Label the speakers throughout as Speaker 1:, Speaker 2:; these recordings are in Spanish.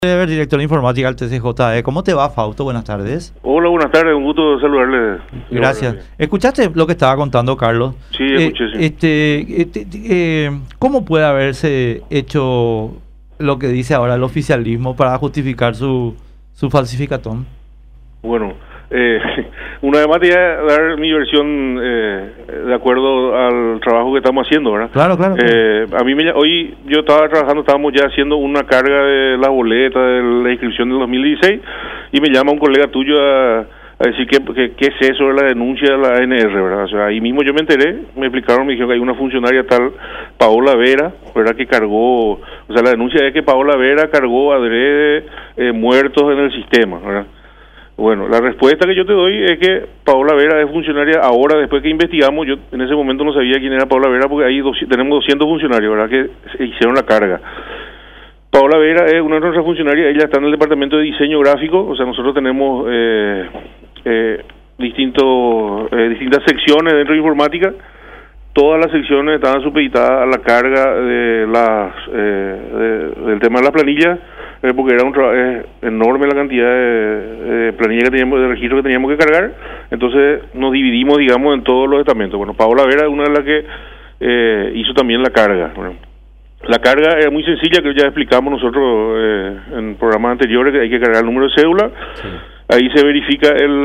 Speaker 1: Director de Informática del TCJE. ¿Cómo te va, Fausto? Buenas tardes.
Speaker 2: Hola, buenas tardes, un gusto saludarle.
Speaker 1: Gracias. ¿Escuchaste lo que estaba contando Carlos?
Speaker 2: Sí, escuché, sí.
Speaker 1: ¿Cómo puede haberse hecho lo que dice ahora el oficialismo para justificar su falsificatón?
Speaker 2: Bueno, una vez más te voy a dar mi versión de acuerdo al trabajo que estamos haciendo, ¿verdad?
Speaker 1: Claro.
Speaker 2: A mí hoy yo estaba trabajando, estábamos ya haciendo una carga de la boleta de la inscripción del 2016 y me llama un colega tuyo a decir qué es eso de la denuncia de la ANR, ¿verdad? O sea, ahí mismo yo me enteré, me explicaron, me dijeron que hay una funcionaria tal, Paola Vera, ¿verdad? Que cargó, o sea, la denuncia es que Paola Vera cargó adrede muertos en el sistema, ¿verdad? Bueno, la respuesta que yo te doy es que Paola Vera es funcionaria ahora, después que investigamos. Yo en ese momento no sabía quién era Paola Vera porque ahí tenemos 200 funcionarios, ¿verdad?, que hicieron la carga. Paola Vera es una de nuestras funcionarias, ella está en el departamento de diseño gráfico, o sea, nosotros tenemos distintas secciones dentro de informática. Todas las secciones estaban supeditadas a la carga de del tema de las planillas, porque era enorme la cantidad de planillas que teníamos, de registro que teníamos que cargar. Entonces nos dividimos, digamos, en todos los estamentos. Bueno, Paola Vera es una de las que hizo también la carga. Bueno, la carga es muy sencilla, que ya explicamos nosotros en programas anteriores, que hay que cargar el número de cédula. Sí. Ahí se verifica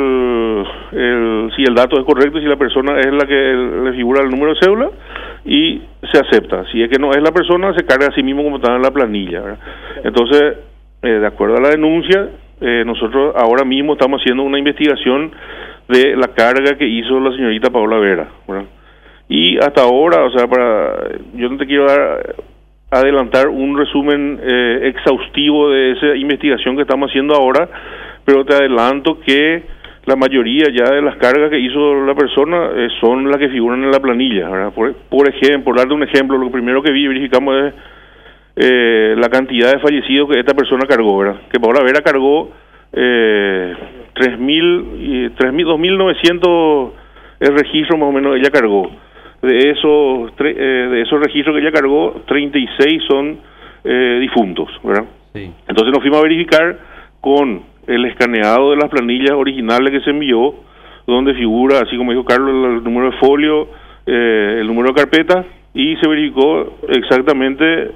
Speaker 2: si el dato es correcto, si la persona es la que le figura el número de cédula, y se acepta. Si es que no es la persona, se carga a sí mismo como está en la planilla, ¿verdad? Entonces, de acuerdo a la denuncia, nosotros ahora mismo estamos haciendo una investigación de la carga que hizo la señorita Paola Vera, ¿verdad? Y hasta ahora, o sea, yo no te quiero adelantar un resumen exhaustivo de esa investigación que estamos haciendo ahora, pero te adelanto que la mayoría ya de las cargas que hizo la persona son las que figuran en la planilla, ¿verdad? Por ejemplo, por darte un ejemplo, lo primero que verificamos es la cantidad de fallecidos que esta persona cargó, ¿verdad? Que Paola Vera cargó 2.900 registros más o menos ella cargó. De esos registros que ella cargó, 36 son difuntos, ¿verdad? Sí. Entonces nos fuimos a verificar con el escaneado de las planillas originales que se envió, donde figura, así como dijo Carlos, el número de folio, el número de carpeta, y se verificó exactamente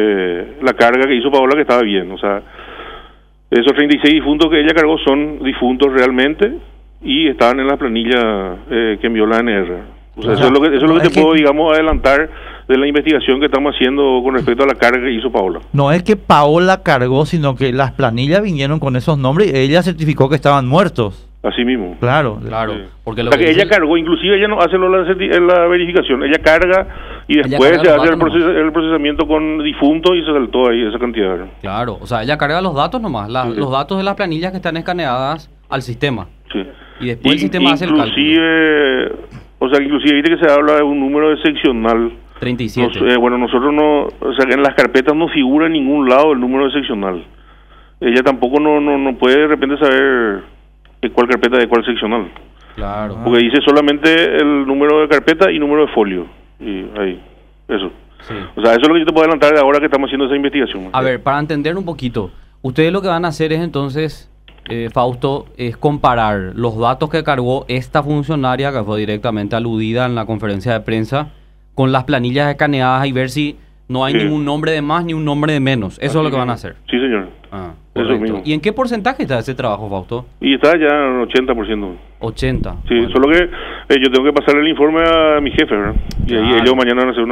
Speaker 2: la carga que hizo Paola, que estaba bien. O sea, esos 36 difuntos que ella cargó son difuntos realmente y estaban en la planilla que envió la ANR. O sea, eso es lo que te puedo, digamos, adelantar de la investigación que estamos haciendo con respecto a la carga que hizo Paola.
Speaker 1: No es que Paola cargó, sino que las planillas vinieron con esos nombres y ella certificó que estaban muertos.
Speaker 2: Así mismo.
Speaker 1: Claro.
Speaker 2: Sí. Porque o sea, que ella cargó, inclusive ella no hace la verificación, ella carga y después se hace el procesamiento con difuntos y se saltó ahí esa cantidad.
Speaker 3: Claro, o sea, ella carga los datos nomás, los datos de las planillas que están escaneadas al sistema. Sí. Y después el sistema hace el cálculo.
Speaker 2: O sea, inclusive viste que se habla de un número de seccional.
Speaker 3: 37.
Speaker 2: Bueno, nosotros no, o sea, en las carpetas no figura en ningún lado el número de seccional. Ella tampoco no puede de repente saber de cuál carpeta de cuál seccional.
Speaker 3: Claro.
Speaker 2: Porque dice solamente el número de carpeta y número de folio. Y ahí, eso. Sí. O sea, eso es lo que yo te puedo adelantar de ahora que estamos haciendo esa investigación.
Speaker 3: A ver, para entender un poquito, ustedes lo que van a hacer es entonces, Fausto, es comparar los datos que cargó esta funcionaria, que fue directamente aludida en la conferencia de prensa, con las planillas escaneadas y ver si no hay ningún nombre de más ni un nombre de menos. Eso es lo que van a hacer.
Speaker 2: Sí, señor.
Speaker 3: Eso mismo. ¿Y en qué porcentaje está ese trabajo, Fausto?
Speaker 2: Y está ya en 80%.
Speaker 3: 80.
Speaker 2: Sí, bueno. Solo que yo tengo que pasarle el informe a mi jefe, ¿verdad? Y ahí ellos mañana van a hacer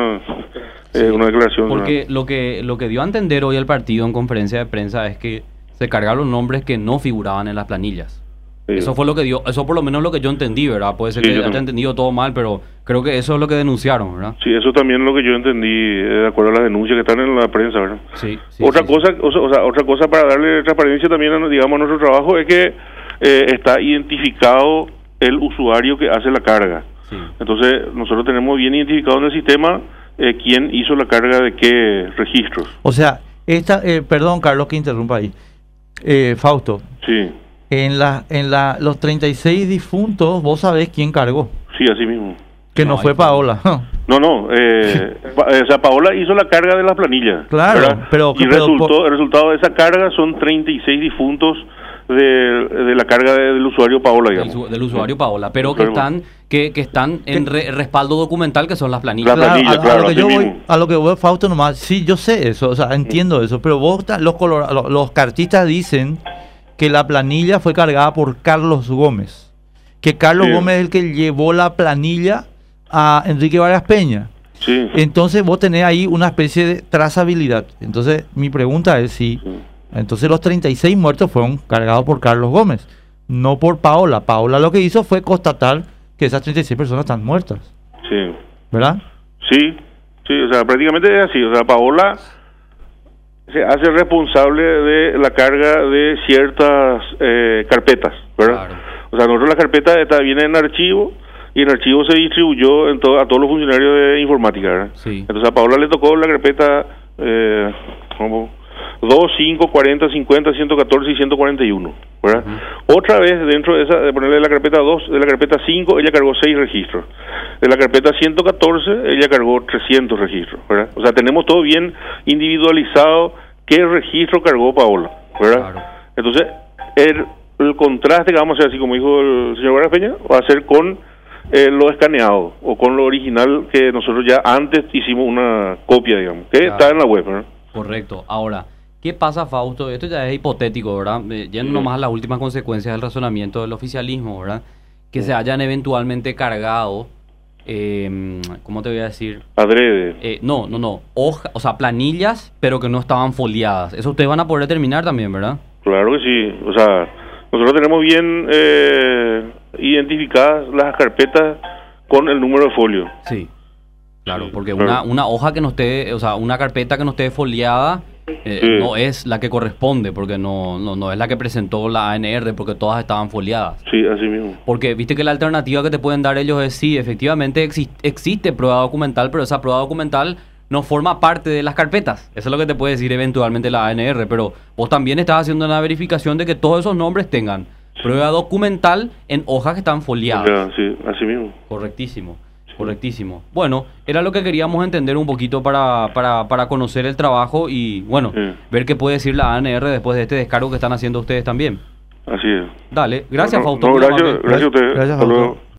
Speaker 2: una declaración.
Speaker 3: Porque lo que dio a entender hoy el partido en conferencia de prensa es que se cargaron nombres que no figuraban en las planillas. Sí. Eso fue lo que dio, eso por lo menos lo que yo entendí, ¿verdad? Puede ser que haya entendido todo mal, pero creo que eso es lo que denunciaron, ¿verdad?
Speaker 2: Sí, eso también es lo que yo entendí, de acuerdo a las denuncias que están en la prensa, ¿verdad?
Speaker 3: Sí.
Speaker 2: Otra cosa para darle transparencia también, digamos, a nuestro trabajo es que está identificado el usuario que hace la carga. Sí. Entonces, nosotros tenemos bien identificado en el sistema quién hizo la carga de qué registros.
Speaker 1: O sea, perdón, Carlos, que interrumpa ahí. Fausto.
Speaker 2: Sí.
Speaker 1: En los 36 difuntos, vos sabés quién cargó.
Speaker 2: Sí, así mismo.
Speaker 1: Que no fue Paola.
Speaker 2: No, o sea, Paola hizo la carga de las planillas.
Speaker 1: Claro,
Speaker 2: ¿verdad? Y el resultado de esa carga son 36 difuntos de la carga del usuario Paola, digamos.
Speaker 3: Del usuario Paola, pero que están en respaldo documental, que son las planillas.
Speaker 2: La planilla,
Speaker 1: a lo que voy, Fausto, nomás, sí, yo sé eso, o sea, entiendo eso, pero los cartistas dicen que la planilla fue cargada por Carlos Gómez, que Carlos Gómez es el que llevó la planilla a Enrique Vargas Peña.
Speaker 2: Sí.
Speaker 1: Entonces vos tenés ahí una especie de trazabilidad. Entonces mi pregunta es si entonces los 36 muertos fueron cargados por Carlos Gómez, no por Paola. Paola lo que hizo fue constatar que esas 36 personas están muertas.
Speaker 2: Sí.
Speaker 1: ¿Verdad?
Speaker 2: Sí, o sea, prácticamente es así. O sea, Paola se hace responsable de la carga de ciertas carpetas, ¿verdad? Claro. O sea, nosotros la carpeta viene en archivo, y en archivo se distribuyó a todos los funcionarios de informática, ¿verdad?
Speaker 3: Sí.
Speaker 2: Entonces a Paola le tocó la carpeta 2, 5, 40, 50, 114 y 141, ¿verdad? Otra vez dentro de esa, de ponerle la carpeta 2, de la carpeta 5, ella cargó 6 registros. De la carpeta 114, ella cargó 300 registros, ¿verdad? O sea, tenemos todo bien individualizado qué registro cargó Paola, ¿verdad? Claro. Entonces, el contraste que vamos a hacer, así como dijo el señor Vargas Peña, va a ser con lo escaneado o con lo original que nosotros ya antes hicimos una copia, digamos, que está en la web, ¿verdad?
Speaker 3: Correcto. Ahora, ¿qué pasa, Fausto? Esto ya es hipotético, ¿verdad? Yendo nomás a las últimas consecuencias del razonamiento del oficialismo, ¿verdad? Que se hayan eventualmente cargado, ¿cómo te voy a decir?
Speaker 2: Adrede.
Speaker 3: No. O sea, planillas, pero que no estaban foliadas. Eso ustedes van a poder determinar también, ¿verdad?
Speaker 2: Claro que sí. O sea, nosotros tenemos bien identificadas las carpetas con el número de folio.
Speaker 3: Sí. Claro, porque una hoja que no esté, o sea, una carpeta que no esté foliada no es la que corresponde, porque no es la que presentó la ANR, porque todas estaban foliadas.
Speaker 2: Sí, así mismo.
Speaker 3: Porque viste que la alternativa que te pueden dar ellos es, sí, efectivamente existe prueba documental, pero esa prueba documental no forma parte de las carpetas. Eso es lo que te puede decir eventualmente la ANR, pero vos también estás haciendo una verificación de que todos esos nombres tengan prueba documental en hojas que están foliadas.
Speaker 2: Ya, sí, así mismo.
Speaker 3: Correctísimo. Correctísimo. Bueno, era lo que queríamos entender un poquito para conocer el trabajo y, bueno, ver qué puede decir la ANR después de este descargo que están haciendo ustedes también.
Speaker 2: Así es.
Speaker 3: Dale, gracias, Fausto.
Speaker 2: Gracias a ustedes.
Speaker 1: Gracias, Fausto.